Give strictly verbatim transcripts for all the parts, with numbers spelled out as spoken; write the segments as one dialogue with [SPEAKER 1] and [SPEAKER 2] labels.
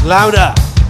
[SPEAKER 1] Louder.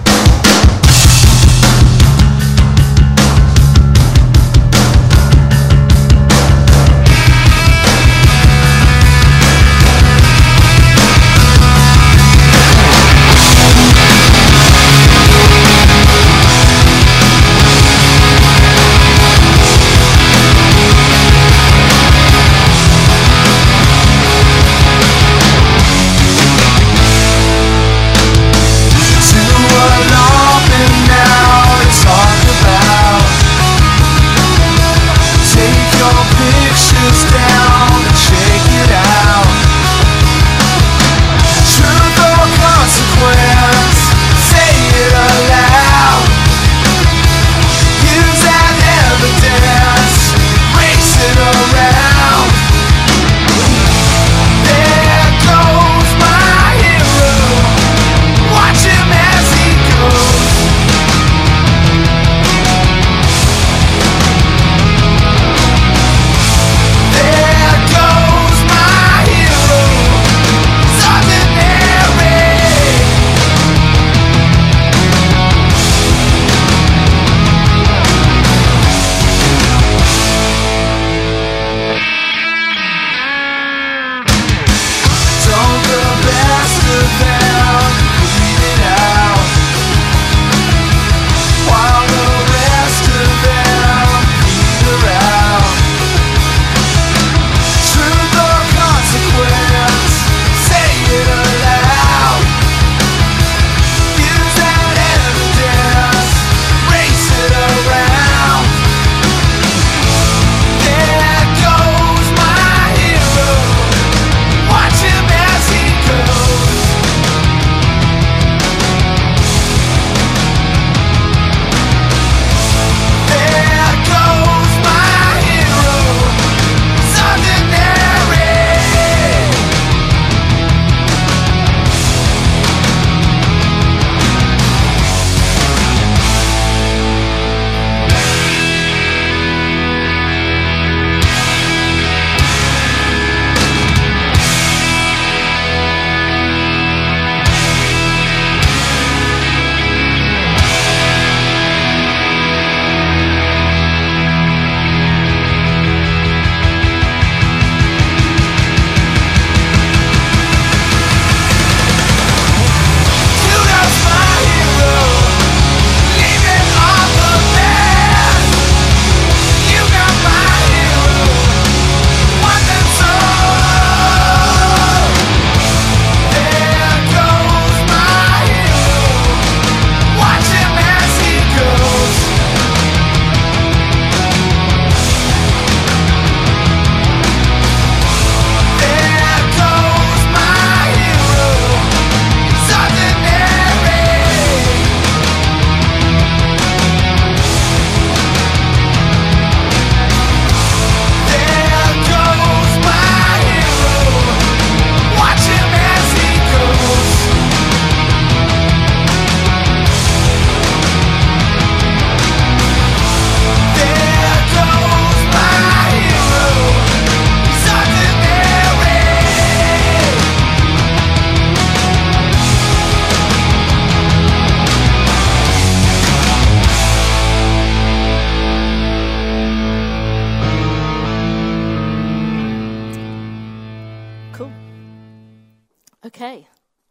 [SPEAKER 2] Okay,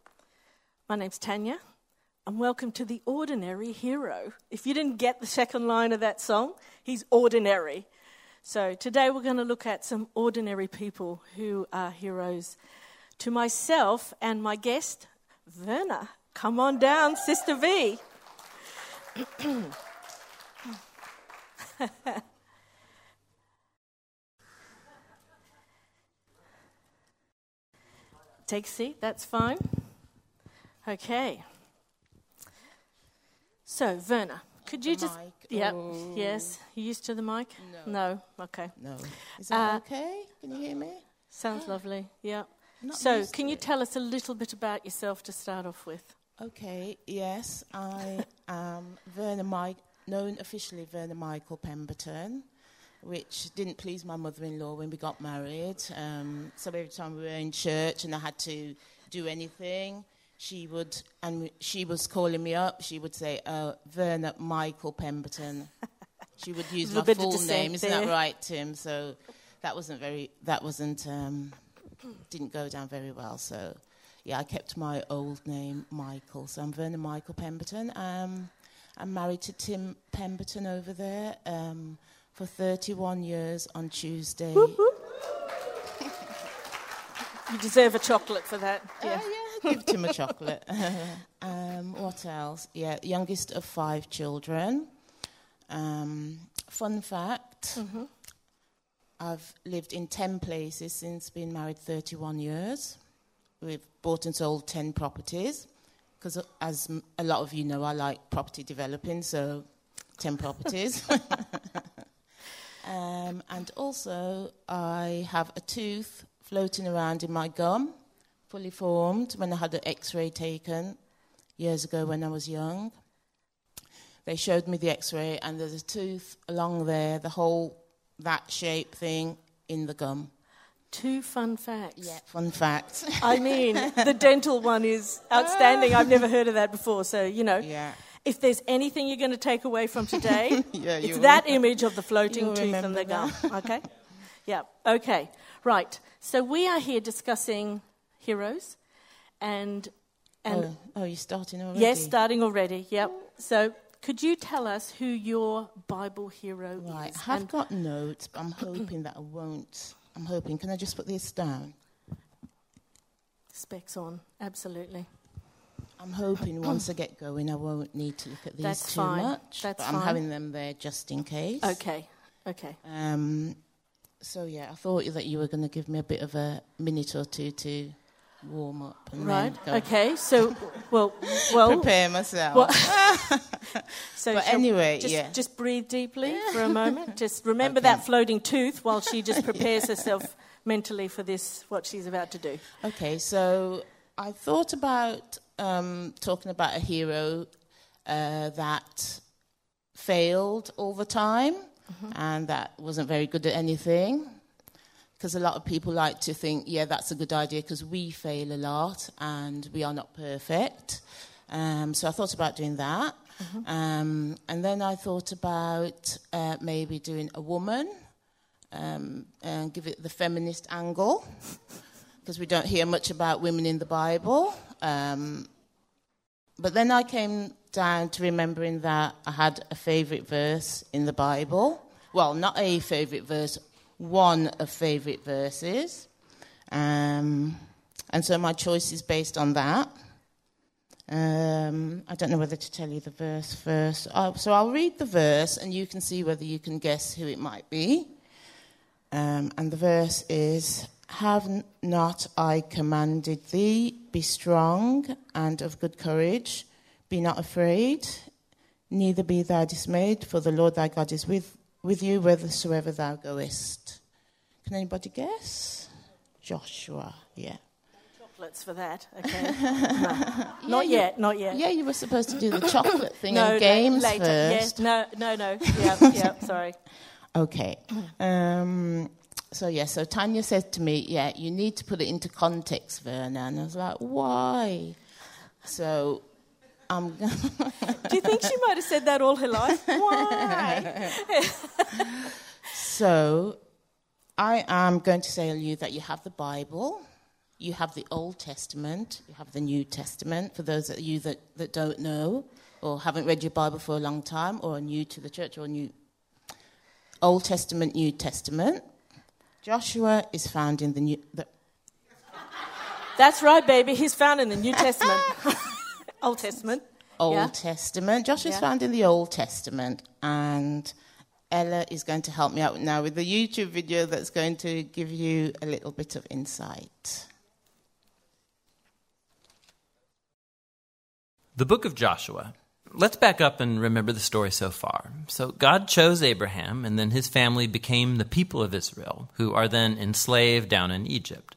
[SPEAKER 2] my name's Tanya, and welcome to The Ordinary Hero. If you didn't get the second line of that song, he's ordinary. So today we're going to look at some ordinary people who are heroes to myself and my guest, Verna. Come on down, Sister V. Take a seat, that's fine. Okay. So, Verna, could
[SPEAKER 3] the
[SPEAKER 2] you just...
[SPEAKER 3] Mic.
[SPEAKER 2] Yep,
[SPEAKER 3] Oh.
[SPEAKER 2] yes. You used to the mic?
[SPEAKER 3] No.
[SPEAKER 2] No? Okay.
[SPEAKER 3] No. Is that
[SPEAKER 2] Uh,
[SPEAKER 3] okay? Can you hear me?
[SPEAKER 2] Sounds lovely, yeah.
[SPEAKER 3] Not
[SPEAKER 2] So,
[SPEAKER 3] used
[SPEAKER 2] can
[SPEAKER 3] to
[SPEAKER 2] you
[SPEAKER 3] it.
[SPEAKER 2] tell us a little bit about yourself to start off with?
[SPEAKER 3] Okay, yes. I am Verna Mike, known officially Verna Michael Pemberton, which didn't please my mother-in-law when we got married. Um, so every time we were in church and I had to do anything, she would, and she was calling me up, she would say, uh, Verna Michael Pemberton. She would use my full name, isn't there. That right, Tim? So that wasn't very, that wasn't, um, didn't go down very well. So, yeah, I kept my old name, Michael. So I'm Verna Michael Pemberton. Um, I'm married to Tim Pemberton over there um, for thirty-one years on Tuesday.
[SPEAKER 2] Whoop, whoop. You deserve a chocolate for that. Yeah,
[SPEAKER 3] uh, yeah give Tim a chocolate. um, what else? Yeah, youngest of five children. Um, fun fact, mm-hmm. I've lived in ten places since being married thirty-one years. We've bought and sold ten properties. Because as a lot of you know, I like property developing, so ten properties. um, and also, I have a tooth floating around in my gum, fully formed, when I had an x-ray taken years ago when I was young. They showed me the x-ray, and there's a tooth along there, the whole, that shape thing, in the gum.
[SPEAKER 2] Two fun facts.
[SPEAKER 3] Yeah, fun facts.
[SPEAKER 2] I mean, the dental one is outstanding. I've never heard of that before. So, you know,
[SPEAKER 3] yeah.
[SPEAKER 2] If there's anything you're going to take away from today,
[SPEAKER 3] yeah,
[SPEAKER 2] it's that image of the floating tooth and the gum.
[SPEAKER 3] that.
[SPEAKER 2] Okay? Yeah, okay. Right. So we are here discussing heroes. And, and
[SPEAKER 3] oh, oh, you're starting already?
[SPEAKER 2] Yes, starting already, yep. So could you tell us who your Bible hero
[SPEAKER 3] right.
[SPEAKER 2] is?
[SPEAKER 3] I have and got notes, but I'm hoping that I won't... I'm hoping. Can I just put this down?
[SPEAKER 2] Specs on, absolutely.
[SPEAKER 3] I'm hoping once I get going, I won't need to look at these
[SPEAKER 2] That's
[SPEAKER 3] too
[SPEAKER 2] fine.
[SPEAKER 3] much.
[SPEAKER 2] That's
[SPEAKER 3] but
[SPEAKER 2] fine.
[SPEAKER 3] I'm having them there just in case.
[SPEAKER 2] Okay, okay.
[SPEAKER 3] Um, so, yeah, I thought that you were going to give me a bit of a minute or two to warm up. And
[SPEAKER 2] right,
[SPEAKER 3] then go.
[SPEAKER 2] Okay, so, well... well
[SPEAKER 3] prepare myself.
[SPEAKER 2] Well, so
[SPEAKER 3] but anyway,
[SPEAKER 2] just,
[SPEAKER 3] yeah.
[SPEAKER 2] Just breathe deeply for a moment. Just remember okay. that floating tooth while she just prepares herself mentally for this, what she's about to do.
[SPEAKER 3] Okay, so I thought about um, talking about a hero uh, that failed all the time mm-hmm. and that wasn't very good at anything. Because a lot of people like to think, yeah, that's a good idea because we fail a lot and we are not perfect. Um, so I thought about doing that. Mm-hmm. Um, and then I thought about uh, maybe doing a woman um, and give it the feminist angle because we don't hear much about women in the Bible. Um, but then I came down to remembering that I had a favourite verse in the Bible. Well, not a favourite verse, one of favourite verses. Um, and so my choice is based on that. Um, I don't know whether to tell you the verse first. Oh, so I'll read the verse and you can see whether you can guess who it might be. Um, and the verse is, "Have not I commanded thee, be strong and of good courage, be not afraid, neither be thou dismayed, for the Lord thy God is with, with you whithersoever thou goest." Can anybody guess? Joshua, yeah.
[SPEAKER 2] Chocolates for that, okay. No. yeah, not yet, not yet.
[SPEAKER 3] Yeah, you were supposed to do the chocolate thing
[SPEAKER 2] no,
[SPEAKER 3] and games
[SPEAKER 2] later.
[SPEAKER 3] first.
[SPEAKER 2] Yes, no, no, no. Yeah, yeah, sorry.
[SPEAKER 3] Okay. Um, so, yeah, so Tanya said to me, yeah, you need to put it into context, Verna. And I was like, why? So, I'm going
[SPEAKER 2] Do you think she might have said that all her life? Why?
[SPEAKER 3] So, I am going to tell you that you have the Bible, you have the Old Testament, you have the New Testament, for those of you that, that don't know or haven't read your Bible for a long time or are new to the church or new. Old Testament, New Testament. Joshua is found in the New... The
[SPEAKER 2] That's right, baby. He's found in the New Testament. Old Testament.
[SPEAKER 3] Old
[SPEAKER 2] yeah.
[SPEAKER 3] Testament. Joshua's
[SPEAKER 2] yeah.
[SPEAKER 3] found in the Old Testament. And Ella is going to help me out now with the YouTube video that's going to give you a little bit of insight.
[SPEAKER 1] The book of Joshua. Let's back up and remember the story so far. So God chose Abraham, and then his family became the people of Israel, who are then enslaved down in Egypt.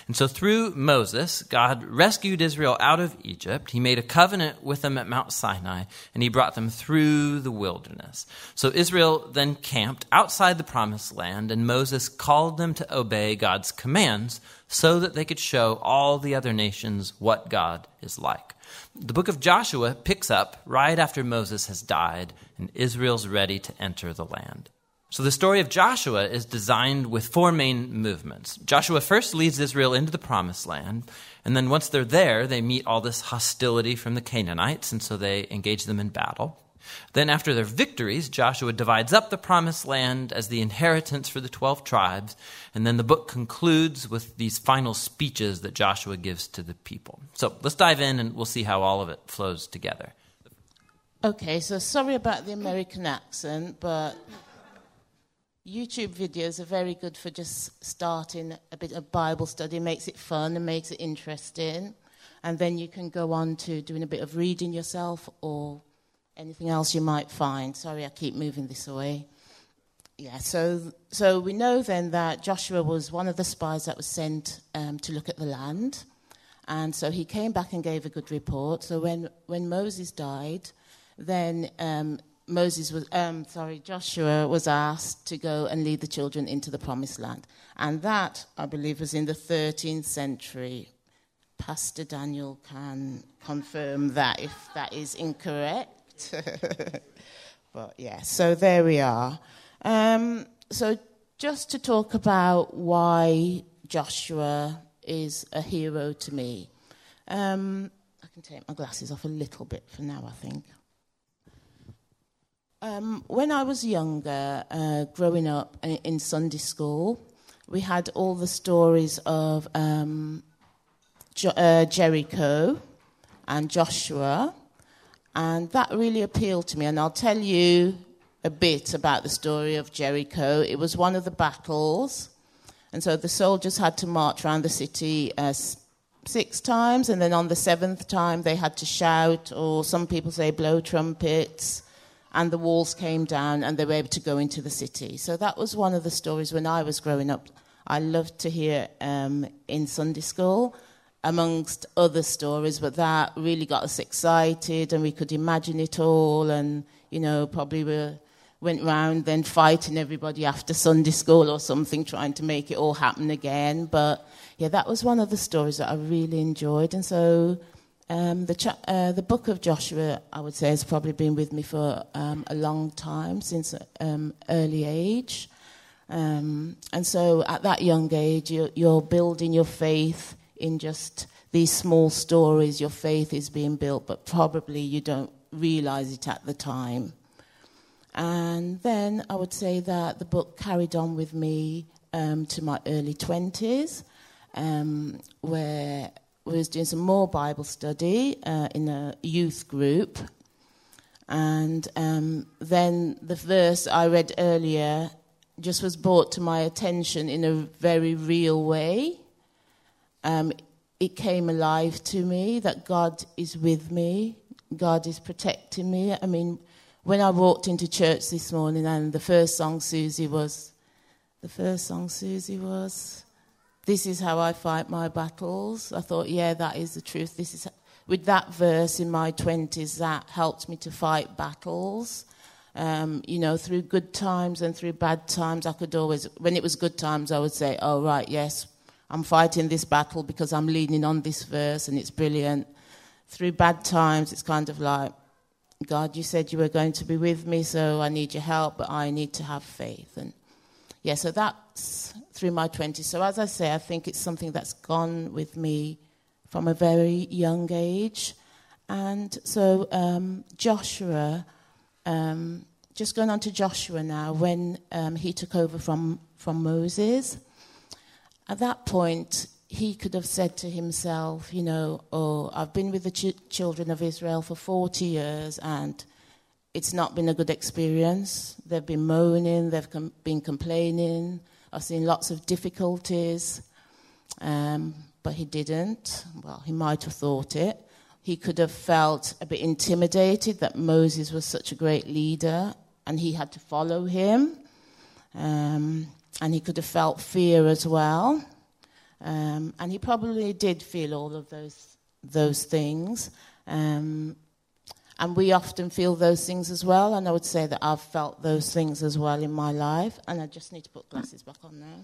[SPEAKER 1] And so through Moses, God rescued Israel out of Egypt. He made a covenant with them at Mount Sinai, and he brought them through the wilderness. So Israel then camped outside the promised land, and Moses called them to obey God's commands so that they could show all the other nations what God is like. The book of Joshua picks up right after Moses has died, and Israel's ready to enter the land. So the story of Joshua is designed with four main movements. Joshua first leads Israel into the promised land, and then once they're there, they meet all this hostility from the Canaanites, and so they engage them in battle. Then after their victories, Joshua divides up the promised land as the inheritance for the twelve tribes, and then the book concludes with these final speeches that Joshua gives to the people. So let's dive in, and we'll see how all of it flows together.
[SPEAKER 3] Okay, so sorry about the American accent, but YouTube videos are very good for just starting a bit of Bible study. Makes it fun and makes it interesting. And then you can go on to doing a bit of reading yourself or anything else you might find. Sorry, I keep moving this away. Yeah, so so we know then that Joshua was one of the spies that was sent um, to look at the land. And so he came back and gave a good report. So when, when Moses died, then um, Moses was, um, sorry, Joshua was asked to go and lead the children into the promised land. And that, I believe, was in the thirteenth century. Pastor Daniel can confirm that if that is incorrect. But yeah, so there we are. Um, so just to talk about why Joshua is a hero to me. Um, I can take my glasses off a little bit for now, I think. Um, when I was younger, uh, growing up in, in Sunday school, we had all the stories of um, jo- uh, Jericho and Joshua, and that really appealed to me. And I'll tell you a bit about the story of Jericho. It was one of the battles, and so the soldiers had to march around the city uh, six times, and then on the seventh time they had to shout, or some people say blow trumpets, and the walls came down and they were able to go into the city. So that was one of the stories when I was growing up. I loved to hear um, in Sunday school, amongst other stories, but that really got us excited and we could imagine it all, and, you know, probably we went round then fighting everybody after Sunday school or something, trying to make it all happen again. But, yeah, that was one of the stories that I really enjoyed. And so Um, the, cha- uh, the book of Joshua, I would say, has probably been with me for um, a long time, since um, early age. Um, and so at that young age, you're, you're building your faith in just these small stories. Your faith is being built, but probably you don't realize it at the time. And then I would say that the book carried on with me um, to my early twenties, um, where we was doing some more Bible study uh, in a youth group. And um, then the verse I read earlier just was brought to my attention in a very real way. Um, it came alive to me that God is with me. God is protecting me. I mean, when I walked into church this morning and the first song, Susie, was... The first song, Susie, was... This is how I fight my battles. I thought, yeah, that is the truth. This is with that verse in my twenties, that helped me to fight battles. Um, you know, through good times and through bad times, I could always, when it was good times, I would say, oh, right, yes, I'm fighting this battle because I'm leaning on this verse and it's brilliant. Through bad times, it's kind of like, God, you said you were going to be with me, so I need your help, but I need to have faith. And yeah, so that's through my twenties. So as I say, I think it's something that's gone with me from a very young age. And so um, Joshua, um, just going on to Joshua now, when um, he took over from, from Moses, at that point, he could have said to himself, you know, oh, I've been with the ch- children of Israel for forty years and it's not been a good experience. They've been moaning, they've com- been complaining. I've seen lots of difficulties. Um, but he didn't. Well, he might have thought it. He could have felt a bit intimidated that Moses was such a great leader and he had to follow him. Um, and he could have felt fear as well. Um, and he probably did feel all of those those things. Um, and we often feel those things as well. And I would say that I've felt those things as well in my life. And I just need to put glasses back on now.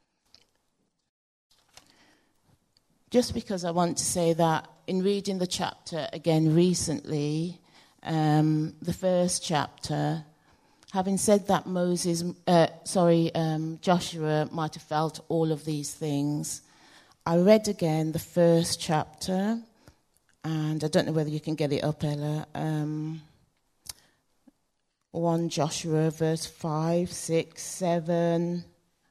[SPEAKER 3] Just because I want to say that in reading the chapter again recently, um, the first chapter, having said that Moses, uh, sorry, um, Joshua might have felt all of these things, I read again the first chapter, and I don't know whether you can get it up, Ella. Um, First Joshua, verse five, six, seven.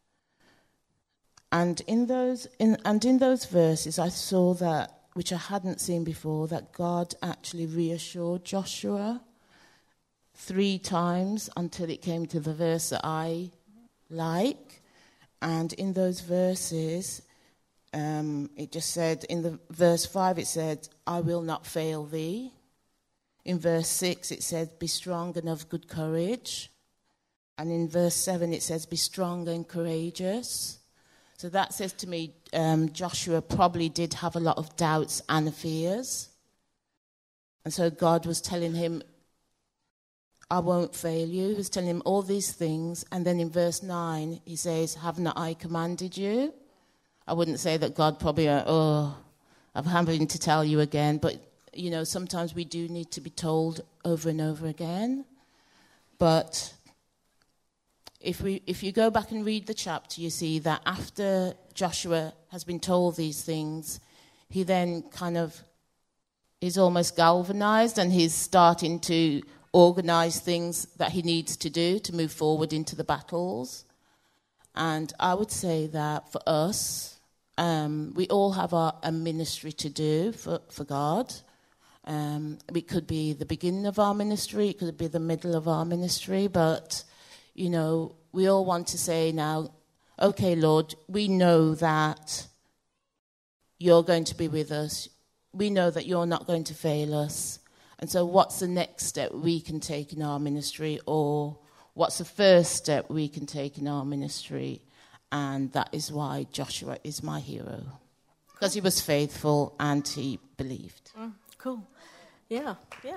[SPEAKER 3] And in those in, and in those verses, I saw that, which I hadn't seen before, that God actually reassured Joshua three times until it came to the verse that I like. And in those verses, um, it just said, in the verse five, it said, I will not fail thee. In verse six, it said, be strong and of good courage. And in verse seven, it says, be strong and courageous. So that says to me, um, Joshua probably did have a lot of doubts and fears. And so God was telling him, I won't fail you. He was telling him all these things. And then in verse nine, he says, have not I commanded you? I wouldn't say that God probably, uh, oh, I'm having to tell you again. But, you know, sometimes we do need to be told over and over again. But If we, if you go back and read the chapter, you see that after Joshua has been told these things, he then kind of is almost galvanized, and he's starting to organize things that he needs to do to move forward into the battles. And I would say that for us, um, we all have our, a ministry to do for, for God. Um, it could be the beginning of our ministry, it could be the middle of our ministry, but you know, we all want to say now, okay, Lord, we know that you're going to be with us. We know that you're not going to fail us. And so what's the next step we can take in our ministry, or what's the first step we can take in our ministry? And that is why Joshua is my hero, because he was faithful and he believed.
[SPEAKER 2] Mm, cool. Yeah, yeah.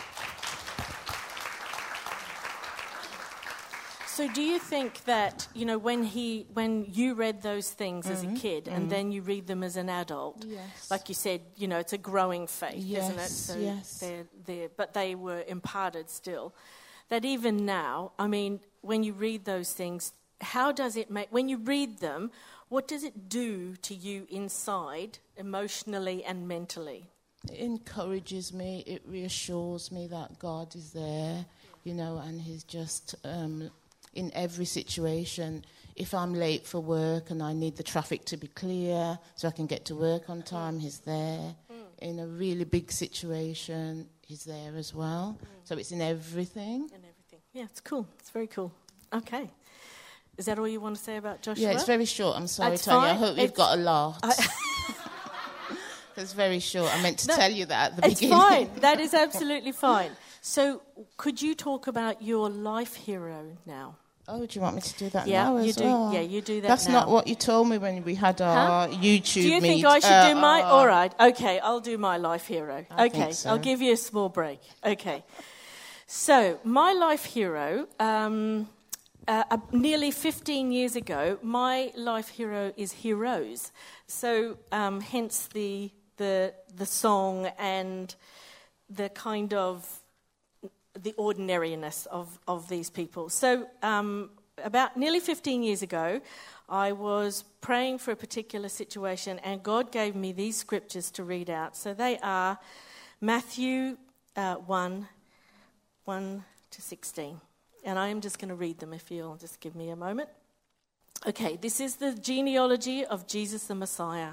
[SPEAKER 2] So do you think that, you know, when he, when you read those things mm-hmm. as a kid mm-hmm. and then you read them as an adult,
[SPEAKER 3] yes.
[SPEAKER 2] like you said, you know, it's a growing faith,
[SPEAKER 3] yes,
[SPEAKER 2] isn't it? So
[SPEAKER 3] yes.
[SPEAKER 2] they're, they're, but they were imparted still. That even now, I mean, when you read those things, how does it make, when you read them, what does it do to you inside, emotionally and mentally?
[SPEAKER 3] It encourages me, it reassures me that God is there, you know, and he's just... Um, in every situation, if I'm late for work and I need the traffic to be clear so I can get to work on time, he's there. Mm. In a really big situation, he's there as well. Mm. So it's in everything. In everything.
[SPEAKER 2] Yeah, it's cool. It's very cool. Okay. Is that all you want to say about Joshua?
[SPEAKER 3] Yeah, it's very short. I'm sorry,
[SPEAKER 2] That's
[SPEAKER 3] Tanya.
[SPEAKER 2] fine.
[SPEAKER 3] I hope
[SPEAKER 2] it's
[SPEAKER 3] you've got a lot. I it's very short. I meant to no, tell you that at the
[SPEAKER 2] it's
[SPEAKER 3] beginning.
[SPEAKER 2] It's fine. That is absolutely fine. So could you talk about your life hero now?
[SPEAKER 3] Oh, do you want me to do that
[SPEAKER 2] yeah,
[SPEAKER 3] now
[SPEAKER 2] you
[SPEAKER 3] as
[SPEAKER 2] do,
[SPEAKER 3] well?
[SPEAKER 2] Yeah, you do that
[SPEAKER 3] That's
[SPEAKER 2] now.
[SPEAKER 3] not what you told me when we had our
[SPEAKER 2] huh?
[SPEAKER 3] YouTube
[SPEAKER 2] Do you
[SPEAKER 3] meet.
[SPEAKER 2] think I should
[SPEAKER 3] uh,
[SPEAKER 2] do my...
[SPEAKER 3] Uh,
[SPEAKER 2] All right, okay, I'll do my life hero.
[SPEAKER 3] I
[SPEAKER 2] okay,
[SPEAKER 3] think so.
[SPEAKER 2] I'll give you a small break. Okay. So, my life hero, um, uh, uh, nearly fifteen years ago, my life hero is Heroes. So, um, hence the the the song and the kind of the ordinariness of, of these people. So um, about nearly fifteen years ago, I was praying for a particular situation and God gave me these scriptures to read out. So they are Matthew uh, one, one to sixteen. And I am just going to read them if you'll just give me a moment. Okay, this is the genealogy of Jesus the Messiah,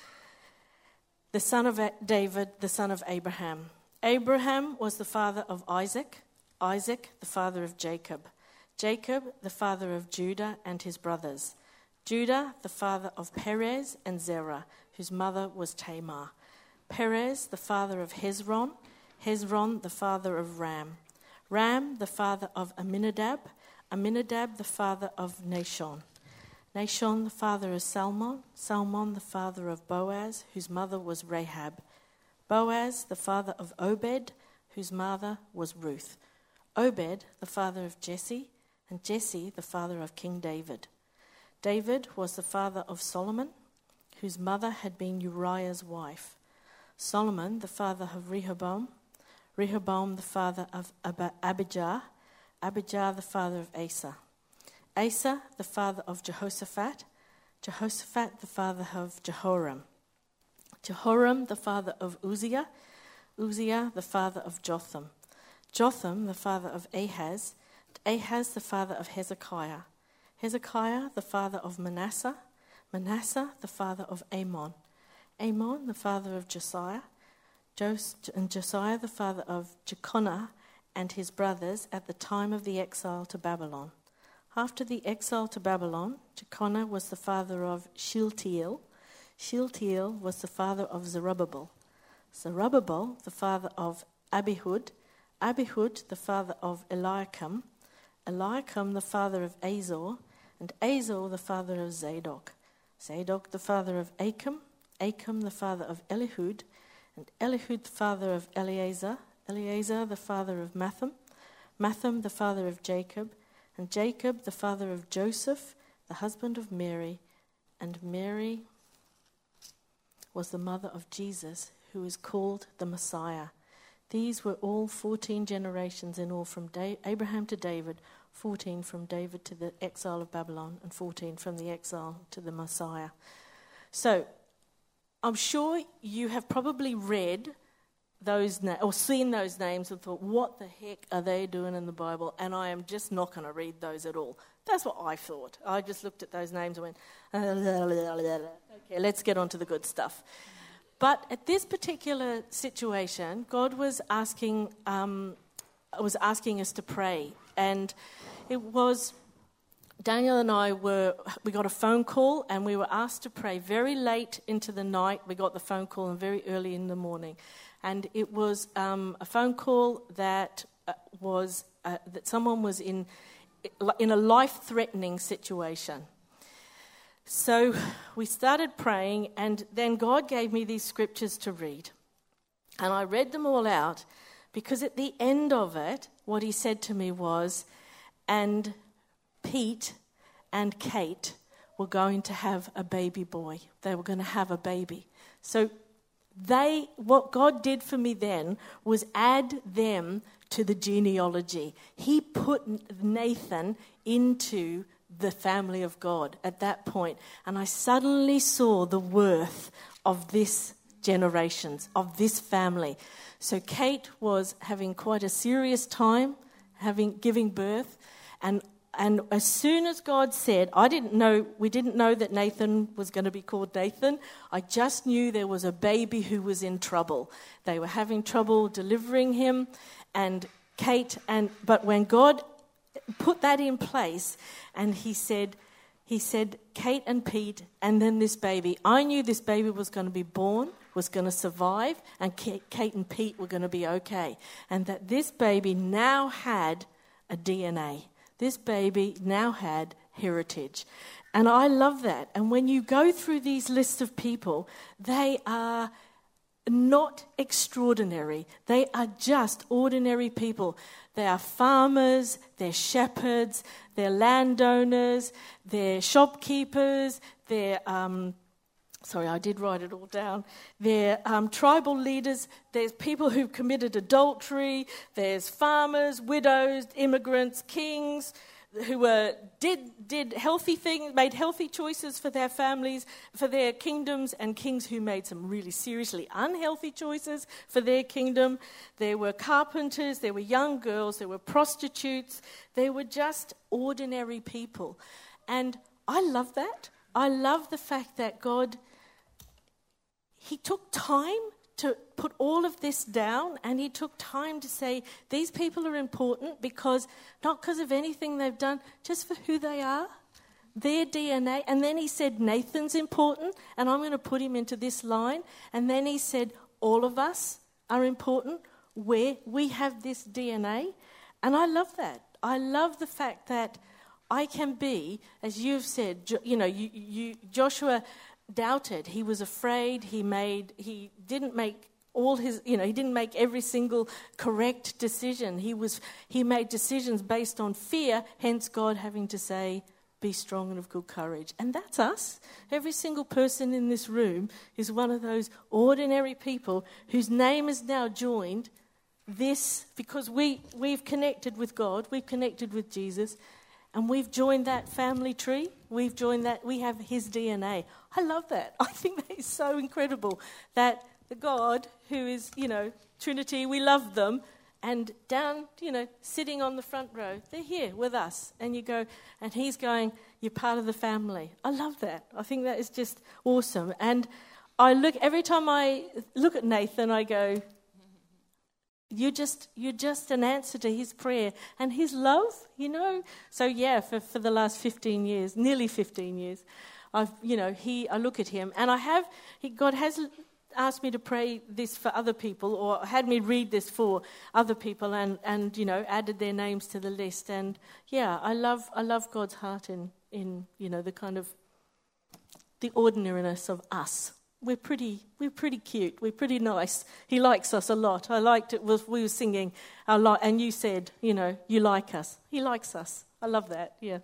[SPEAKER 2] the son of David, the son of Abraham. Abraham was the father of Isaac, Isaac the father of Jacob, Jacob the father of Judah and his brothers, Judah the father of Perez and Zerah, whose mother was Tamar, Perez the father of Hezron, Hezron the father of Ram, Ram the father of Amminadab, Amminadab the father of Nahshon, Nahshon, the father of Salmon. Salmon, the father of Boaz, whose mother was Rahab. Boaz, the father of Obed, whose mother was Ruth. Obed, the father of Jesse, and Jesse, the father of King David. David was the father of Solomon, whose mother had been Uriah's wife. Solomon, the father of Rehoboam. Rehoboam, the father of Ab- Abijah. Abijah, the father of Asa. Asa, the father of Jehoshaphat. Jehoshaphat, the father of Jehoram. Jehoram, the father of Uzziah. Uzziah, the father of Jotham. Jotham, the father of Ahaz. Ahaz, the father of Hezekiah. Hezekiah, the father of Manasseh. Manasseh, the father of Amon. Amon, the father of Josiah. Jos- and Josiah, the father of Jeconiah and his brothers at the time of the exile to Babylon. After the exile to Babylon, Jeconiah was the father of Shealtiel. Shealtiel was the father of Zerubbabel. Zerubbabel, the father of Abihud. Abihud, the father of Eliakim. Eliakim, the father of Azor. And Azor, the father of Zadok. Zadok, the father of Achim. Achim, the father of Elihud. And Elihud, the father of Eleazar. Eleazar, the father of Matham. Matham, the father of Jacob. And Jacob, the father of Joseph, the husband of Mary. And Mary was the mother of Jesus, who is called the Messiah. These were all fourteen generations in all, from da- Abraham to David, fourteen from David to the exile of Babylon, and fourteen from the exile to the Messiah. So, I'm sure you have probably read those na- or seen those names and thought, what the heck are they doing in the Bible? And I am just not going to read those at all. That's what I thought. I just looked at those names and went, okay, let's get on to the good stuff. But at this particular situation, God was asking um, was asking us to pray. And it was, Daniel and I were, we got a phone call and we were asked to pray very late into the night. We got the phone call and very early in the morning. And it was um, a phone call that uh, was, uh, that someone was in, in a life-threatening situation. So we started praying, and then God gave me these scriptures to read. And I read them all out, because at the end of it, what he said to me was, and Pete and Kate were going to have a baby boy. They were going to have a baby. So they, what God did for me then was add them to the genealogy. He put Nathan into the family of God at that point. And I suddenly saw the worth of this generations, of this family. So Kate was having quite a serious time, having giving birth, and and as soon as God said, I didn't know, we didn't know that Nathan was going to be called Nathan. I just knew there was a baby who was in trouble. They were having trouble delivering him, and Kate, and but when God put that in place, and he said, he said, Kate and Pete, and then this baby. I knew this baby was going to be born, was going to survive, and Kate and Pete were going to be okay. And that this baby now had a D N A. This baby now had heritage. And I love that. And when you go through these lists of people, they are not extraordinary. They are just ordinary people. They are farmers, they're shepherds, they're landowners, they're shopkeepers, they're, um, sorry, I did write it all down. They're um, tribal leaders, there's people who've committed adultery, there's farmers, widows, immigrants, kings, who were did did healthy things, made healthy choices for their families, for their kingdoms, and kings who made some really seriously unhealthy choices for their kingdom. There were carpenters, there were young girls, there were prostitutes. They were just ordinary people. And I love that. I love the fact that God, he took time to put all of this down, and he took time to say, these people are important because, not because of anything they've done, just for who they are, their D N A. And then he said, Nathan's important, and I'm going to put him into this line. And then he said, all of us are important, where we have this D N A. And I love that. I love the fact that I can be, as you've said, jo- you know, you, you, Joshua doubted. He was afraid. He made, he didn't make all his, you know, he didn't make every single correct decision. He was, he made decisions based on fear, hence God having to say, be strong and of good courage. And that's us. Every single person in this room is one of those ordinary people whose name is now joined this, because we, we've connected with God, we've connected with Jesus, and we've joined that family tree. We've joined that, we have his D N A. I love that. I think that is so incredible that the God who is, you know, Trinity, we love them, and down, you know, sitting on the front row, they're here with us. And you go, and he's going, you're part of the family. I love that. I think that is just awesome. And I look, every time I look at Nathan, I go, you're just, you're just an answer to his prayer and his love, you know. So yeah, for, for the last fifteen years, nearly fifteen years, I've, you know, he, I look at him and I have, he, God has asked me to pray this for other people, or had me read this for other people, and, and you know, added their names to the list. And yeah, I love I love God's heart in, in you know, the kind of the ordinariness of us. We're pretty we're pretty cute. We're pretty nice. He likes us a lot. I liked it. We were singing our li- and you said, you know, you like us. He likes us. I love that. Yeah.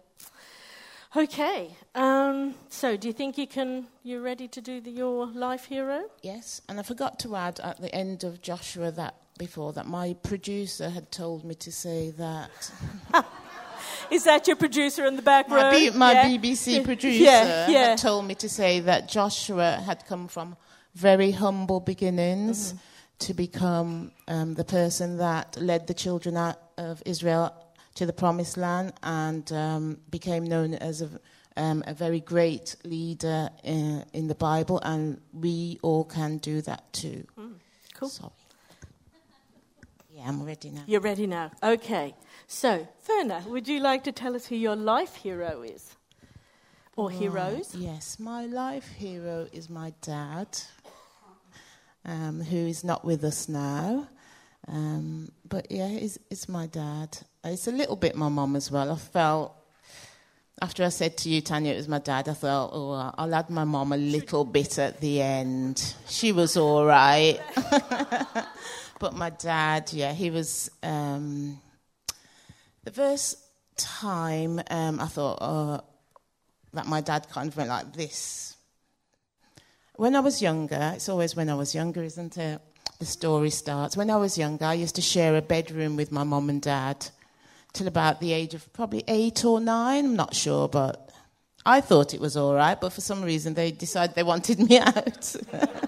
[SPEAKER 2] Okay, um, so do you think you can, you're ready to do the, your life hero?
[SPEAKER 3] Yes, and I forgot to add at the end of Joshua that before that my producer had told me to say that.
[SPEAKER 2] Is that your producer in the back
[SPEAKER 3] my
[SPEAKER 2] row?
[SPEAKER 3] B, my
[SPEAKER 2] yeah.
[SPEAKER 3] B B C producer
[SPEAKER 2] yeah, yeah.
[SPEAKER 3] had told me to say that Joshua had come from very humble beginnings mm-hmm. to become um, the person that led the children out of Israel to the promised land, and um, became known as a, um, a very great leader in, in the Bible, and we all can do that too.
[SPEAKER 2] Mm, cool.
[SPEAKER 3] Sorry. Yeah, I'm ready now.
[SPEAKER 2] You're ready now. Okay. So, Verna, would you like to tell us who your life hero is? Or
[SPEAKER 3] Right.
[SPEAKER 2] heroes?
[SPEAKER 3] Yes, my life hero is my dad, um, who is not with us now. Um, but yeah, it's, it's my dad. It's a little bit my mum as well. I felt, after I said to you, Tanya, it was my dad, I thought, oh, I'll add my mum a little bit at the end. She was all right. But my dad, yeah, he was... Um, the first time um, I thought, oh, that my dad kind of went like this. When I was younger, it's always when I was younger, isn't it? The story starts. When I was younger, I used to share a bedroom with my mum and dad till about the age of probably eight or nine. I'm not sure, but I thought it was all right. But for some reason, they decided they wanted me out. So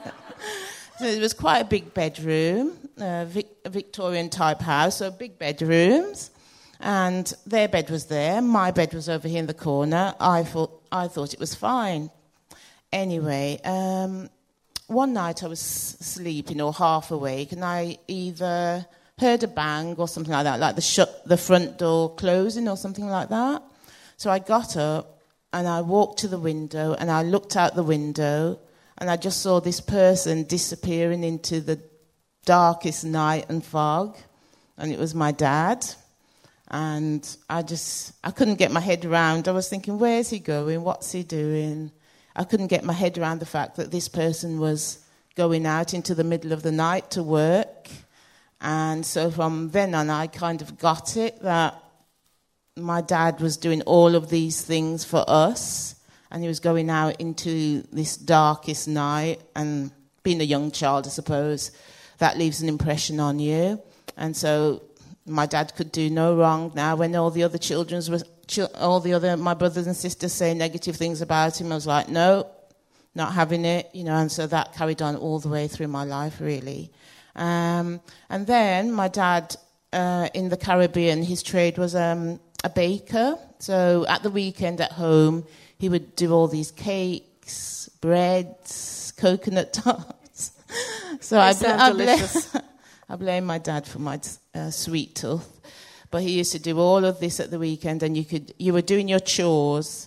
[SPEAKER 3] it was quite a big bedroom, a, Vic- a Victorian-type house, so big bedrooms. And their bed was there. My bed was over here in the corner. I thought I thought it was fine. Anyway, um, one night I was sleeping or half awake, and I either heard a bang or something like that, like the shut the front door closing or something like that. So I got up and I walked to the window and I looked out the window and I just saw this person disappearing into the darkest night and fog, and it was my dad. And I just, I couldn't get my head around. I was thinking, where's he going? What's he doing? I couldn't get my head around the fact that this person was going out into the middle of the night to work. And so from then on, I kind of got it that my dad was doing all of these things for us. And he was going out into this darkest night. And being a young child, I suppose, that leaves an impression on you. And so my dad could do no wrong now. When all the other children were, all the other, my brothers and sisters say negative things about him, I was like, no, not having it, you know. And so that carried on all the way through my life, really. Um, and then my dad, uh, in the Caribbean, his trade was um, a baker. So at the weekend at home, he would do all these cakes, breads, coconut tarts. So
[SPEAKER 2] they
[SPEAKER 3] I,
[SPEAKER 2] sound
[SPEAKER 3] I
[SPEAKER 2] delicious.
[SPEAKER 3] I blame my dad for my uh, sweet tooth, but he used to do all of this at the weekend, and you could you were doing your chores, but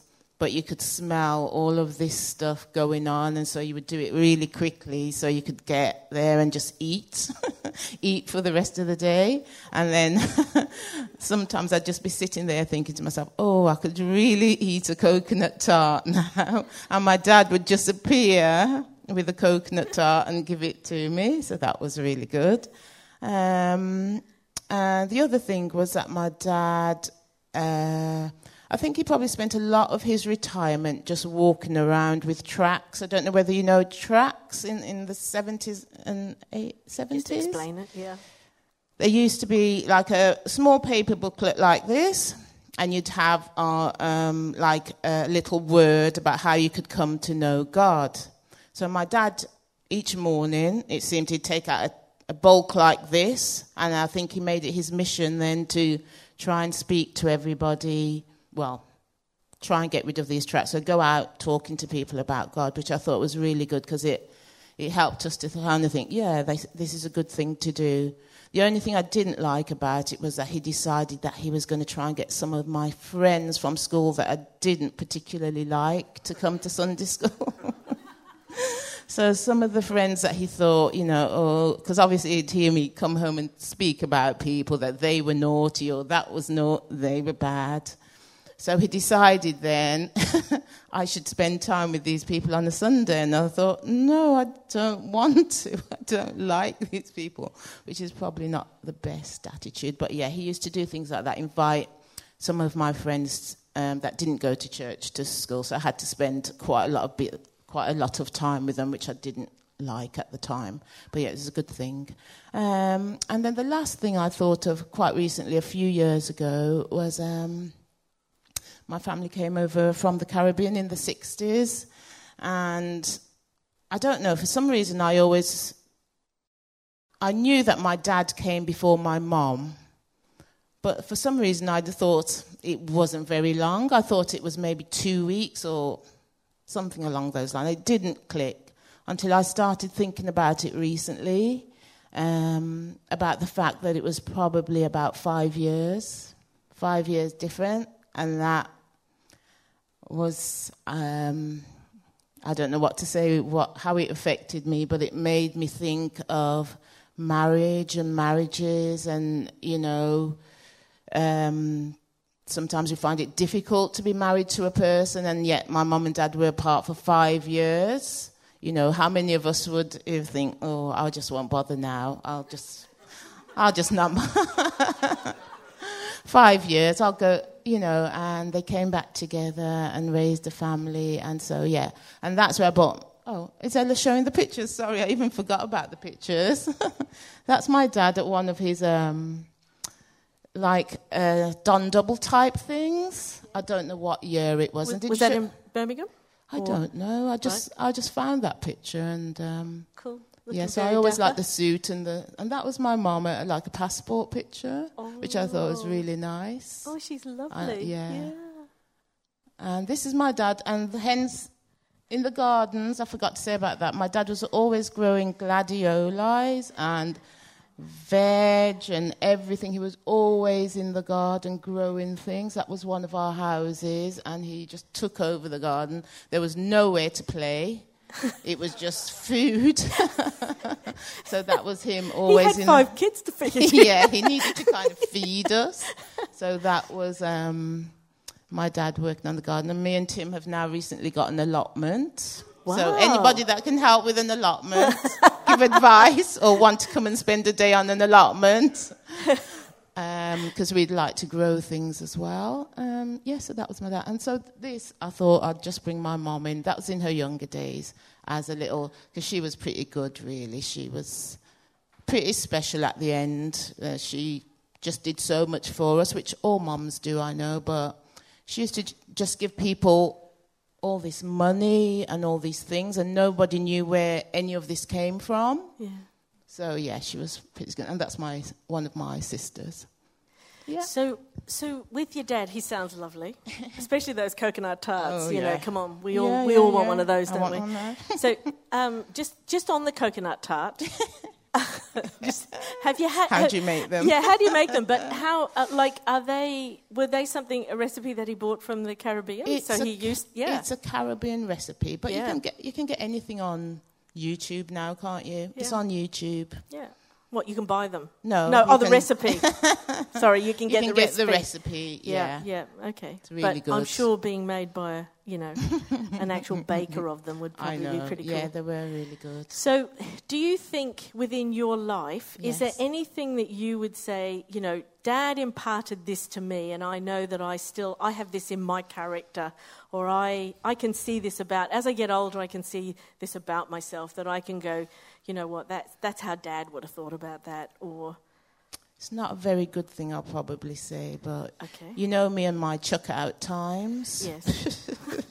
[SPEAKER 3] but you could smell all of this stuff going on, and so you would do it really quickly so you could get there and just eat, eat for the rest of the day. And then sometimes I'd just be sitting there thinking to myself, oh, I could really eat a coconut tart now. And my dad would just appear with a coconut tart and give it to me, so that was really good. Um, and the other thing was that my dad... Uh, I think he probably spent a lot of his retirement just walking around with tracts. I don't know whether you know tracts in, in the seventies and seventies.
[SPEAKER 2] Just explain it, yeah.
[SPEAKER 3] There used to be like a small paper booklet like this, and you'd have uh, um, like a little word about how you could come to know God. So my dad, each morning, it seemed he'd take out a, a bulk like this, and I think he made it his mission then to try and speak to everybody. Well, try and get rid of these tracts. So go out talking to people about God, which I thought was really good because it, it helped us to kind of think, yeah, they, this is a good thing to do. The only thing I didn't like about it was that he decided that he was going to try and get some of my friends from school that I didn't particularly like to come to Sunday school. So some of the friends that he thought, you know, oh, because obviously he'd hear me come home and speak about people that they were naughty or that was not, they were bad. So he decided then I should spend time with these people on a Sunday. And I thought, no, I don't want to. I don't like these people, which is probably not the best attitude. But, yeah, he used to do things like that, invite some of my friends um, that didn't go to church to school. So I had to spend quite a lot of bit, quite a lot of time with them, which I didn't like at the time. But, yeah, it was a good thing. Um, and then the last thing I thought of quite recently, a few years ago, was... Um, My family came over from the Caribbean in the sixties, and I don't know, for some reason I always, I knew that my dad came before my mom, but for some reason I thought it wasn't very long. I thought it was maybe two weeks or something along those lines. It didn't click until I started thinking about it recently, um, about the fact that it was probably about five years, five years different. And that was, um, I don't know what to say, what how it affected me, but it made me think of marriage and marriages and, you know, um, sometimes we find it difficult to be married to a person, and yet my mum and dad were apart for five years. You know, how many of us would think, oh, I just won't bother now. I'll just, I'll just not... Five years, I'll go, you know, and they came back together and raised a family, and so, yeah. And that's where I bought, oh, is Ella showing the pictures? Sorry, I even forgot about the pictures. That's my dad at one of his, um, like, uh, Don Double type things. I don't know what year it was.
[SPEAKER 2] Was,
[SPEAKER 3] and did
[SPEAKER 2] was that show- in Birmingham?
[SPEAKER 3] I or? don't know. I just right. I just found that picture, and... Um,
[SPEAKER 2] cool.
[SPEAKER 3] Looking yeah, so I always liked the suit, and the and that was my mum, uh, like a passport picture, oh. which I thought was really nice.
[SPEAKER 2] Oh, she's lovely.
[SPEAKER 3] Uh, yeah.
[SPEAKER 2] yeah.
[SPEAKER 3] And this is my dad, and hence, in the gardens, I forgot to say about that, my dad was always growing gladioli and veg and everything. He was always in the garden growing things. That was one of our houses, and he just took over the garden. There was nowhere to play. It was just food. So that was him always.
[SPEAKER 2] He had
[SPEAKER 3] in
[SPEAKER 2] five kids to feed.
[SPEAKER 3] Yeah, he needed to kind of feed us. So that was um, my dad working on the garden. And me and Tim have now recently got an allotment.
[SPEAKER 2] Wow.
[SPEAKER 3] So anybody that can help with an allotment, give advice, or want to come and spend a day on an allotment, because um, we'd like to grow things as well. Um, yeah, so that was my dad. And so this, I thought I'd just bring my mom in. That was in her younger days as a little, because she was pretty good, really. She was pretty special at the end. Uh, she just did so much for us, which all moms do, I know. But she used to j- just give people all this money and all these things, and nobody knew where any of this came from.
[SPEAKER 2] Yeah.
[SPEAKER 3] So, yeah, she was pretty good. And that's my one of my sisters. Yeah.
[SPEAKER 2] So, so with your dad, he sounds lovely, especially those coconut tarts.
[SPEAKER 3] Oh,
[SPEAKER 2] you
[SPEAKER 3] yeah.
[SPEAKER 2] know, come on, we all
[SPEAKER 3] yeah,
[SPEAKER 2] we
[SPEAKER 3] yeah,
[SPEAKER 2] all
[SPEAKER 3] yeah.
[SPEAKER 2] want one of those,
[SPEAKER 3] I
[SPEAKER 2] don't
[SPEAKER 3] want
[SPEAKER 2] we?
[SPEAKER 3] One there.
[SPEAKER 2] So, um, just just on the coconut tart, Just, have you had?
[SPEAKER 3] How do you make them?
[SPEAKER 2] Yeah, how do you make them? But how? Uh, like, are they? Were they something a recipe that he bought from the Caribbean?
[SPEAKER 3] It's
[SPEAKER 2] so
[SPEAKER 3] a,
[SPEAKER 2] he used. Yeah,
[SPEAKER 3] it's a Caribbean recipe, but
[SPEAKER 2] yeah.
[SPEAKER 3] you can get you can get anything on YouTube now, can't you?
[SPEAKER 2] Yeah.
[SPEAKER 3] It's on YouTube.
[SPEAKER 2] Yeah. What, you can buy them?
[SPEAKER 3] No.
[SPEAKER 2] No, oh, the
[SPEAKER 3] can,
[SPEAKER 2] recipe. Sorry, you can
[SPEAKER 3] you
[SPEAKER 2] get
[SPEAKER 3] can
[SPEAKER 2] the
[SPEAKER 3] get
[SPEAKER 2] recipe.
[SPEAKER 3] the recipe, yeah.
[SPEAKER 2] Yeah, yeah, okay.
[SPEAKER 3] It's really
[SPEAKER 2] but
[SPEAKER 3] good.
[SPEAKER 2] I'm sure being made by, a, you know, an actual baker of them would
[SPEAKER 3] I
[SPEAKER 2] probably
[SPEAKER 3] know.
[SPEAKER 2] be pretty cool.
[SPEAKER 3] Yeah, they were really good.
[SPEAKER 2] So, do you think within your life,
[SPEAKER 3] Yes.
[SPEAKER 2] is there anything that you would say, you know, Dad imparted this to me and I know that I still, I have this in my character, or I, I can see this about, as I get older, I can see this about myself, that I can go, you know what, that's, that's how Dad would have thought about that, or...
[SPEAKER 3] It's not a very good thing, I'll probably say, but
[SPEAKER 2] Okay.
[SPEAKER 3] you know me and my chuck out times.
[SPEAKER 2] Yes.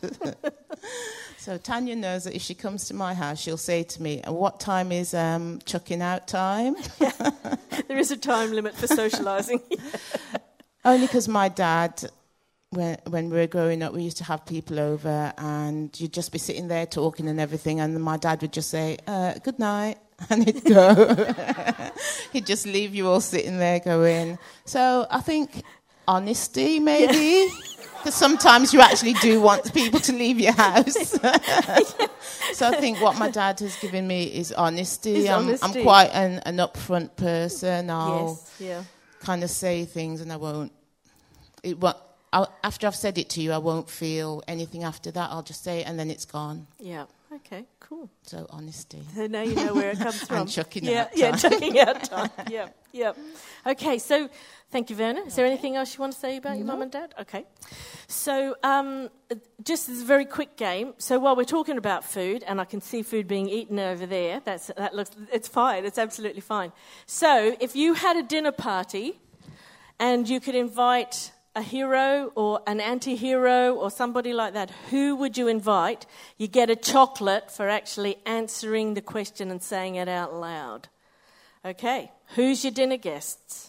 [SPEAKER 3] So Tanya knows that if she comes to my house, she'll say to me, what time is um, chucking out time?
[SPEAKER 2] There is a time limit for socialising.
[SPEAKER 3] Only because my dad, when when we were growing up, we used to have people over and you'd just be sitting there talking and everything, and my dad would just say, uh, good night, and he'd go. He'd just leave you all sitting there going. So I think honesty, maybe, because sometimes you actually do want people to leave your house. So I think what my dad has given me is honesty.
[SPEAKER 2] Is
[SPEAKER 3] I'm,
[SPEAKER 2] honesty.
[SPEAKER 3] I'm quite an, an upfront person. I'll
[SPEAKER 2] Yes, yeah.
[SPEAKER 3] kind of say things and I won't. It won't. I'll, after I've said it to you, I won't feel anything after that. I'll just say it and then it's gone.
[SPEAKER 2] Yeah. Okay, cool.
[SPEAKER 3] So honesty.
[SPEAKER 2] So now you know where it comes from.
[SPEAKER 3] And chucking
[SPEAKER 2] yeah,
[SPEAKER 3] out
[SPEAKER 2] Yeah,
[SPEAKER 3] time.
[SPEAKER 2] chucking out time. Yeah, yeah. Okay, so thank you, Verna. Is there anything else you want to say about your
[SPEAKER 3] No.
[SPEAKER 2] mum and dad? Okay. So um, just as a very quick game. So while we're talking about food, and I can see food being eaten over there, that's that looks it's fine. It's absolutely fine. So if you had a dinner party and you could invite a hero or an anti-hero or somebody like that, who would you invite? You get a chocolate for actually answering the question and saying it out loud. Okay, who's your dinner guests?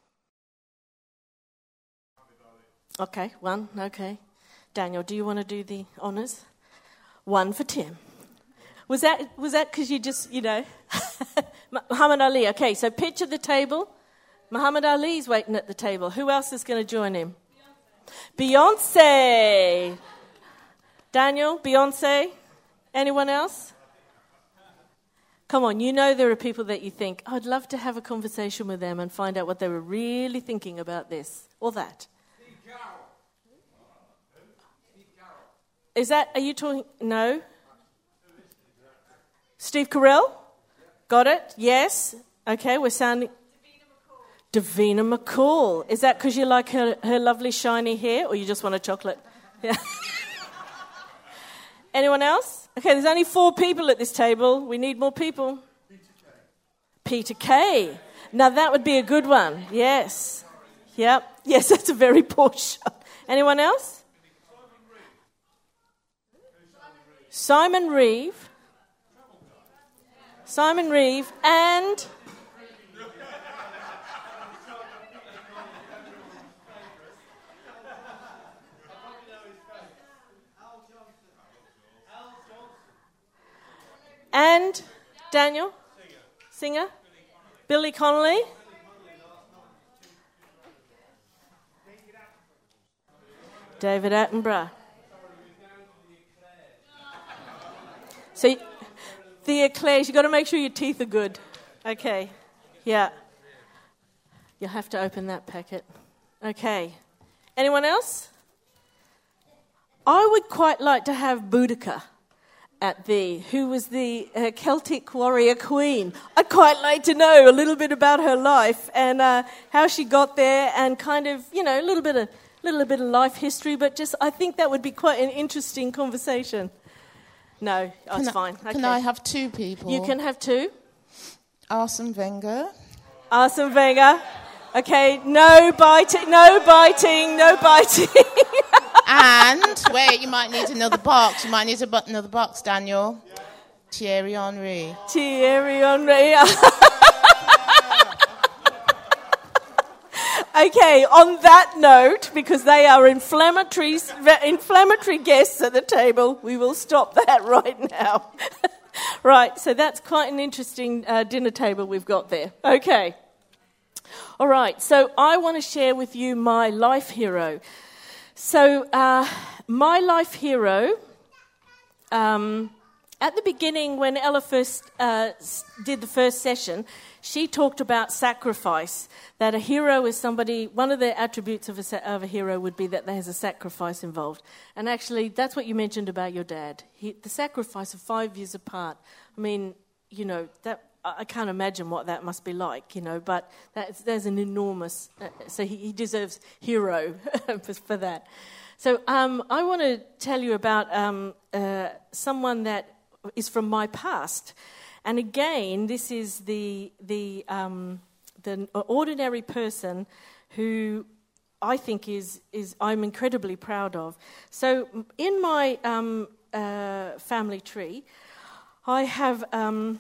[SPEAKER 2] Okay, one, okay. Daniel, do you want to do the honours? One for Tim. Was that was that because you just, you know, Muhammad Ali. Okay, so picture the table. Muhammad Ali's waiting at the table. Who else is going to join him? Beyonce. Beyonce. Daniel, Beyonce. Anyone else? Come on, you know there are people that you think, I'd love to have a conversation with them and find out what they were really thinking about this or that. Steve Carroll. Steve Carroll. Is that, are you talking, no? Steve Carell? Got it? Yes. Okay, we're sounding... Davina McCall. Is that because you like her, her lovely shiny hair or you just want a chocolate? Yeah. Anyone else? Okay, there's only four people at this table. We need more people. Peter Kay. Peter Kay. Now that would be a good one. Yes. Yep. Yes, that's a very poor shot. Anyone else? Simon Reeve. Simon Reeve and... And Daniel? Singer? Billy Connolly? David Attenborough. So the eclairs, you've got to make sure your teeth are good. Okay. Yeah. You'll have to open that packet. Okay. Anyone else? I would quite like to have Boudica at the, who was the uh, Celtic warrior queen. I'd quite like to know a little bit about her life and uh, how she got there and kind of, you know, a little bit of little bit of life history, but just I think that would be quite an interesting conversation. No, oh, it's
[SPEAKER 3] I,
[SPEAKER 2] fine. Okay.
[SPEAKER 3] Can I have two people?
[SPEAKER 2] You can have two.
[SPEAKER 3] Arsene Wenger.
[SPEAKER 2] Arsene Wenger. Okay, no biting, no biting, no biting.
[SPEAKER 3] And, wait, you might need another box. You might need to button another box, Daniel. Yeah. Thierry Henry.
[SPEAKER 2] Thierry Henry. Okay, on that note, because they are inflammatory, inflammatory guests at the table, we will stop that right now. Right, so that's quite an interesting uh, dinner table we've got there. Okay. All right, so I want to share with you my life hero. So uh, my life hero, um, at the beginning when Ella first uh, did the first session, she talked about sacrifice, that a hero is somebody, one of the attributes of a, of a hero would be that there's a sacrifice involved. And actually, that's what you mentioned about your dad. He, the sacrifice of five years apart. I mean, you know, that I can't imagine what that must be like, you know, but that's, there's an enormous, uh, so he, he deserves hero for, for that. So um, I want to tell you about um, uh, someone that is from my past. And again, this is the the um, the ordinary person who I think is is I'm incredibly proud of. So in my um, uh, family tree, I have. Um,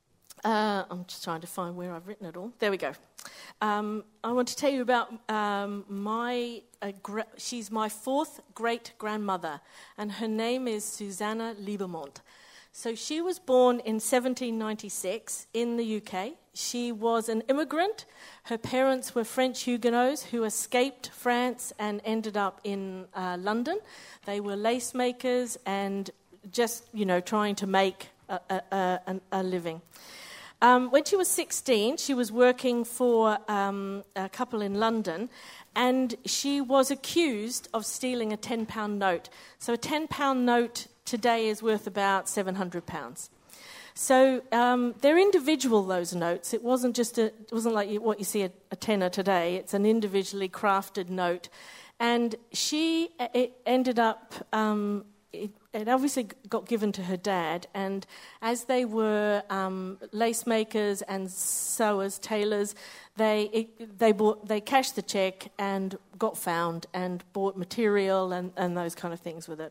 [SPEAKER 2] uh, I'm just trying to find where I've written it all. There we go. Um, I want to tell you about um, my. Uh, gra- she's my fourth great grandmother, and her name is Susanna Liebermont. So she was born in seventeen ninety-six in the U K. She was an immigrant. Her parents were French Huguenots who escaped France and ended up in uh, London. They were lace makers and just, you know, trying to make a, a, a, a living. Um, when she was sixteen, she was working for um, a couple in London, and she was accused of stealing a ten-pound note. So a ten-pound note today is worth about seven hundred pounds. So um, they're individual, those notes. It wasn't just a, it wasn't like you, what you see a, a tenner today. It's an individually crafted note. And she it ended up, um, it, it obviously got given to her dad. And as they were um, lace makers and sewers, tailors, they it, they bought they cashed the check and got found and bought material and, and those kind of things with it.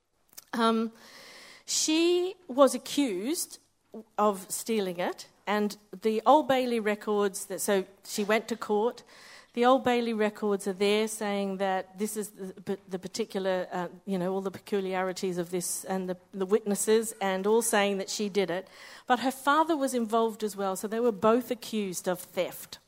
[SPEAKER 2] Um, she was accused of stealing it, and the Old Bailey records, that, so she went to court. The Old Bailey records are there saying that this is the, the particular, uh, you know, all the peculiarities of this and the, the witnesses, and all saying that she did it. But her father was involved as well, so they were both accused of theft.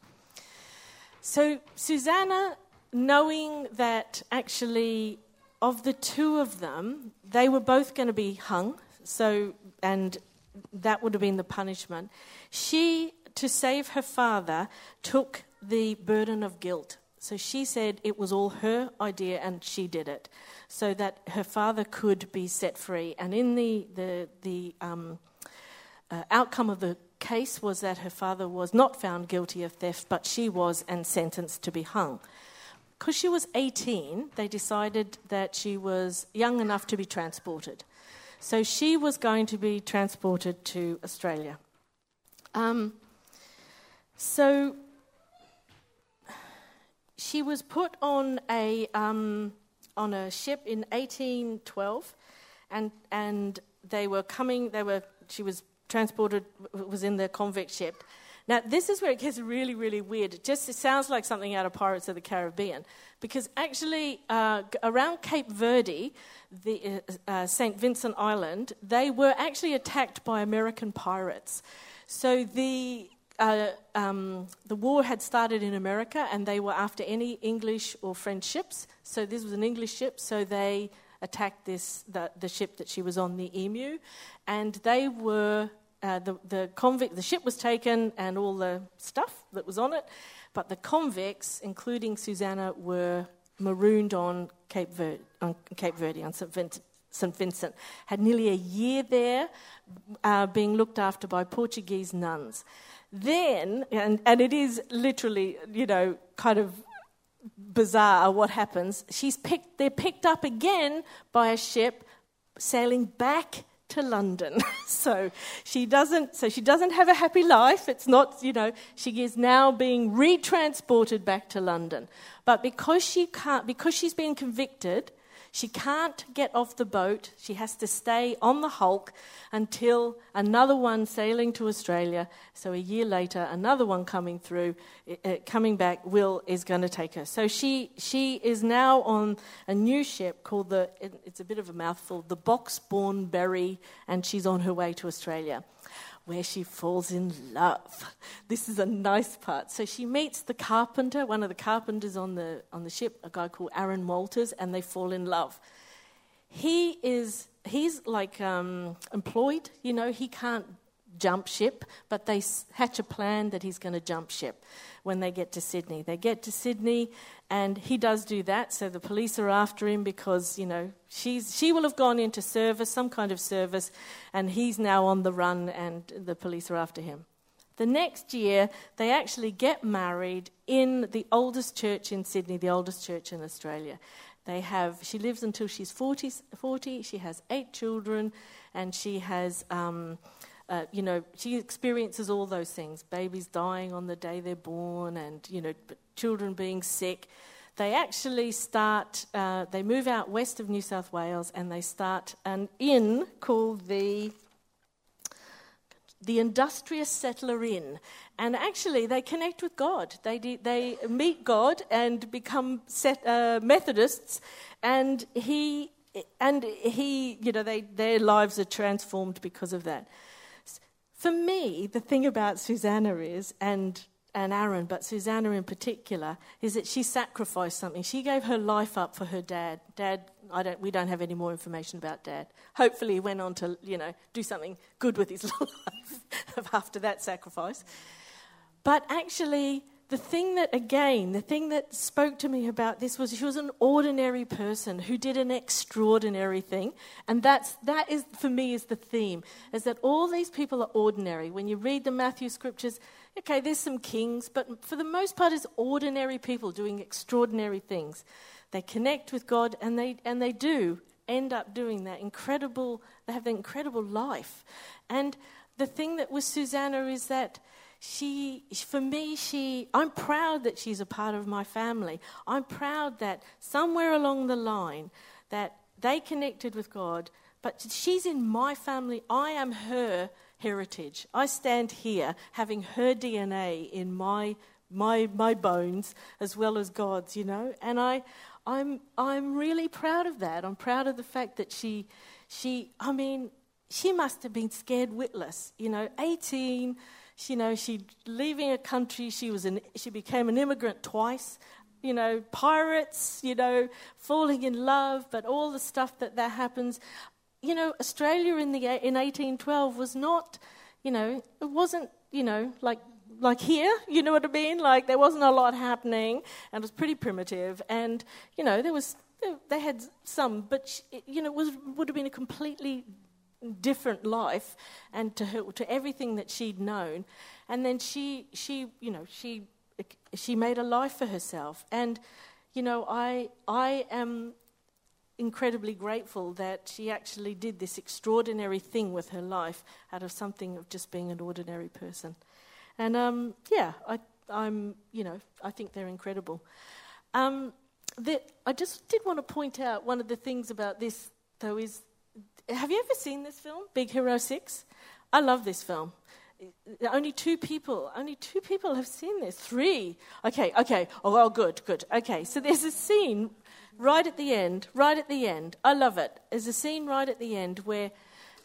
[SPEAKER 2] So Susanna, knowing that actually of the two of them, they were both going to be hung, so and that would have been the punishment. She, to save her father, took the burden of guilt. So she said it was all her idea and she did it, so that her father could be set free. And in the the the um, uh, outcome of the case was that her father was not found guilty of theft, but she was, and sentenced to be hung. Because she was eighteen, they decided that she was young enough to be transported. So she was going to be transported to Australia. Um, so she was put on a um, on a ship in eighteen twelve, and and they were coming. They were. She was transported. Was in the convict ship. Now, this is where it gets really, really weird. It just it sounds like something out of Pirates of the Caribbean, because actually uh, around Cape Verde, the uh, uh, Saint Vincent Island, they were actually attacked by American pirates. So the uh, um, the war had started in America, and they were after any English or French ships. So this was an English ship, so they attacked this the, the ship that she was on, the Emu, and they were. Uh, the, the convict, the ship was taken and all the stuff that was on it, but the convicts, including Susanna, were marooned on Cape Verde, on Cape Verde, on Saint Vincent, Saint Vincent. Had nearly a year there, uh, being looked after by Portuguese nuns. Then, and, and it is literally, you know, kind of bizarre what happens. She's picked. They're picked up again by a ship sailing back to London. so she doesn't so she doesn't have a happy life. It's not, you know, she is now being retransported back to London. But because she can't because she's been convicted, She can't get off the boat. She has to stay on the Hulk until another one sailing to Australia. So a year later, another one coming through, uh, coming back, Will is going to take her. So she she is now on a new ship called the, it's a bit of a mouthful, the Boxbourne Berry, and she's on her way to Australia, where she falls in love. This is a nice part. So she meets the carpenter, one of the carpenters on the on the ship, a guy called Aaron Walters, and they fall in love. He is he's like um, employed, you know, he can't jump ship, but they hatch a plan that he's going to jump ship when they get to Sydney. They get to Sydney, and he does do that, so the police are after him because, you know, she's she will have gone into service, some kind of service, and he's now on the run, and the police are after him. The next year, they actually get married in the oldest church in Sydney, the oldest church in Australia. They have, she lives until she's forty, forty, she has eight children, and she has... Um, Uh, you know, she experiences all those things, babies dying on the day they're born and, you know, children being sick. They actually start, uh, they move out west of New South Wales and they start an inn called the the Industrious Settler Inn. And actually they connect with God. They de- they meet God and become set, uh, Methodists, and he, and he, you know, they their lives are transformed because of that. For me, the thing about Susanna is, and and Aaron, but Susanna in particular, is that she sacrificed something. She gave her life up for her dad. Dad, I don't. We don't have any more information about Dad. Hopefully, he went on to, you know, do something good with his life after that sacrifice. But actually, the thing that, again, the thing that spoke to me about this was she was an ordinary person who did an extraordinary thing. And that's, that is, for me, is the theme, is that all these people are ordinary. When you read the Matthew scriptures, okay, there's some kings, but for the most part, it's ordinary people doing extraordinary things. They connect with God, and they and they do end up doing that incredible, they have that incredible life. And the thing that with Susanna is that She, for me, she, I'm proud that she's a part of my family. I'm proud that somewhere along the line that they connected with God, but she's in my family. I am her heritage. I stand here having her D N A in my my my bones as well as God's, you know. And I, I'm I'm really proud of that. I'm proud of the fact that she, she, I mean, she must have been scared witless, you know, eighteen. You know, she leaving a country, she was an, she became an immigrant twice, you know, pirates, you know, falling in love, but all the stuff that that happens. You know, Australia in the in eighteen twelve was not, you know, it wasn't, you know, like like here, you know what I mean? Like there wasn't a lot happening, and it was pretty primitive, and you know, there was they had some, but you know, it was would have been a completely different life, and to her, to everything that she'd known, and then she, she, you know, she, she made a life for herself, and, you know, I, I am incredibly grateful that she actually did this extraordinary thing with her life out of something of just being an ordinary person, and um, yeah, I, I'm, you know, I think they're incredible. Um, that I just did want to point out one of the things about this though is. Have you ever seen this film, Big Hero six? I love this film. Only two people, only two people have seen this. Three. Okay, okay. Oh, well, good, good. Okay, so there's a scene right at the end, right at the end. I love it. There's a scene right at the end where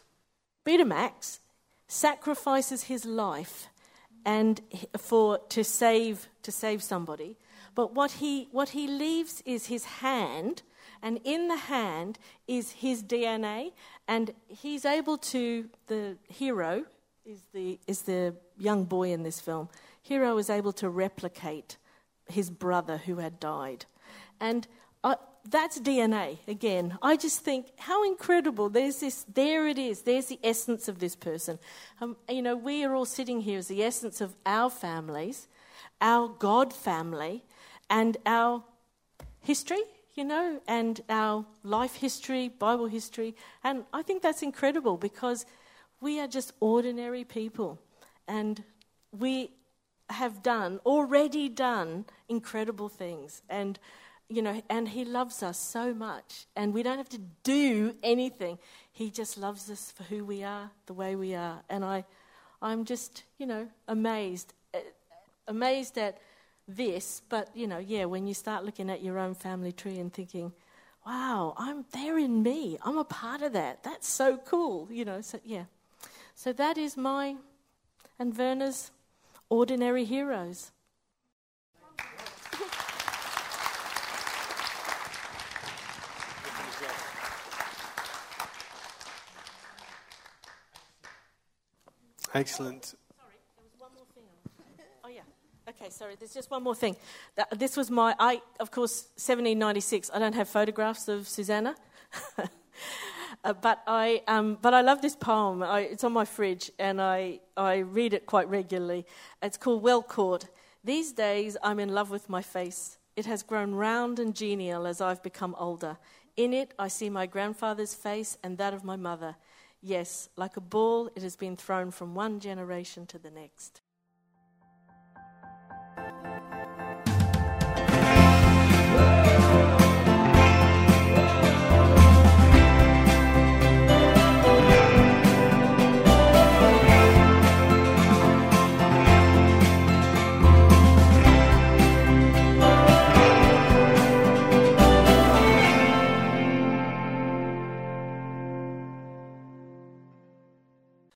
[SPEAKER 2] Betamax sacrifices his life and for to save to save somebody. But what he what he leaves is his hand. And in the hand is his D N A, and he's able to, the hero is the is the young boy in this film. Hero is able to replicate his brother who had died. And uh, that's D N A, again. I just think, how incredible. There's this, there it is. There's the essence of this person. Um, you know, we are all sitting here as the essence of our families, our God family, and our history, you know, and our life history, Bible history. And I think that's incredible because we are just ordinary people. And we have done, already done, incredible things. And you know, and he loves us so much, and we don't have to do anything. He just loves us for who we are, the way we are. And I, I'm just, you know, amazed, uh, amazed at this. But, you know, yeah, when you start looking at your own family tree and thinking, wow, I'm there in me. I'm a part of that. That's so cool, you know. So, yeah. So that is my and Werner's Ordinary Heroes.
[SPEAKER 4] Excellent.
[SPEAKER 2] Sorry, there was one more thing. Oh, yeah. Okay, sorry, there's just one more thing. That, this was my, I, of course, seventeen ninety-six. I don't have photographs of Susanna. uh, but I um, but I love this poem. I, it's on my fridge, and I, I read it quite regularly. It's called Well Caught. These days, I'm in love with my face. It has grown round and genial as I've become older. In it, I see my grandfather's face and that of my mother. Yes, like a ball, it has been thrown from one generation to the next.